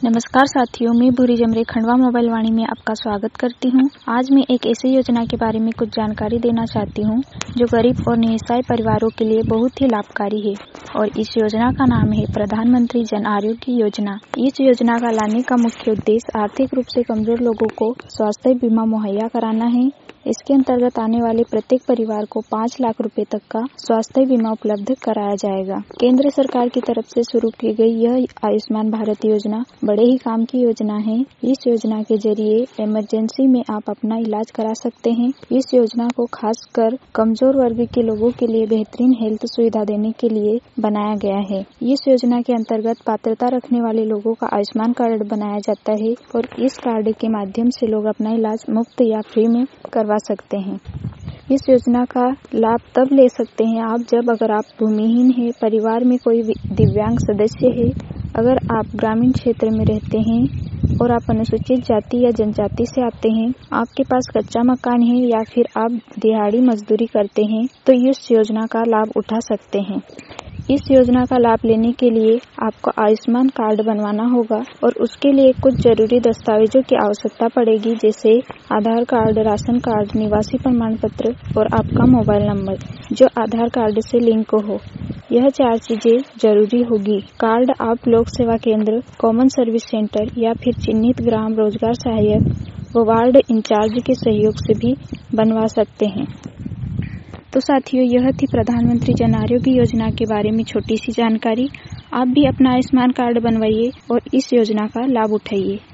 नमस्कार साथियों, मैं भूरी जमरे खंडवा मोबाइल वाणी में आपका स्वागत करती हूँ। आज मैं एक ऐसी योजना के बारे में कुछ जानकारी देना चाहती हूँ जो गरीब और निःसहाय परिवारों के लिए बहुत ही लाभकारी है और इस योजना का नाम है प्रधानमंत्री जन आरोग्य योजना। इस योजना का लाने का मुख्य उद्देश्य आर्थिक रूप से कमजोर लोगों को स्वास्थ्य बीमा मुहैया कराना है। इसके अंतर्गत आने वाले प्रत्येक परिवार को 5 लाख रुपए तक का स्वास्थ्य बीमा उपलब्ध कराया जाएगा। केंद्र सरकार की तरफ से शुरू की गई यह आयुष्मान भारत योजना बड़े ही काम की योजना है। इस योजना के जरिए इमरजेंसी में आप अपना इलाज करा सकते हैं। इस योजना को खासकर कमजोर वर्ग के लोगों के लिए बेहतरीन हेल्थ सुविधा देने के लिए बनाया गया है। इस योजना के अंतर्गत पात्रता रखने वाले लोगों का आयुष्मान कार्ड बनाया जाता है और इस कार्ड के माध्यम से लोग अपना इलाज मुफ्त या फ्री में करवा सकते हैं। इस योजना का लाभ तब ले सकते हैं आप जब अगर आप भूमिहीन है, परिवार में कोई दिव्यांग सदस्य है, अगर आप ग्रामीण क्षेत्र में रहते हैं और आप अनुसूचित जाति या जनजाति से आते हैं, आपके पास कच्चा मकान है या फिर आप दिहाड़ी मजदूरी करते हैं तो इस योजना का लाभ उठा सकते हैं। इस योजना का लाभ लेने के लिए आपको आयुष्मान कार्ड बनवाना होगा और उसके लिए कुछ जरूरी दस्तावेजों की आवश्यकता पड़ेगी, जैसे आधार कार्ड, राशन कार्ड, निवासी प्रमाण पत्र और आपका मोबाइल नंबर जो आधार कार्ड से लिंक हो। यह 4 चीजें जरूरी होगी। कार्ड आप लोक सेवा केंद्र, कॉमन सर्विस सेंटर या फिर चिन्हित ग्राम रोजगार सहायक व वार्ड इंचार्ज के सहयोग से भी बनवा सकते हैं। तो साथियों, यह थी प्रधानमंत्री जन आरोग्य योजना के बारे में छोटी सी जानकारी। आप भी अपना आयुष्मान कार्ड बनवाइए और इस योजना का लाभ उठाइए।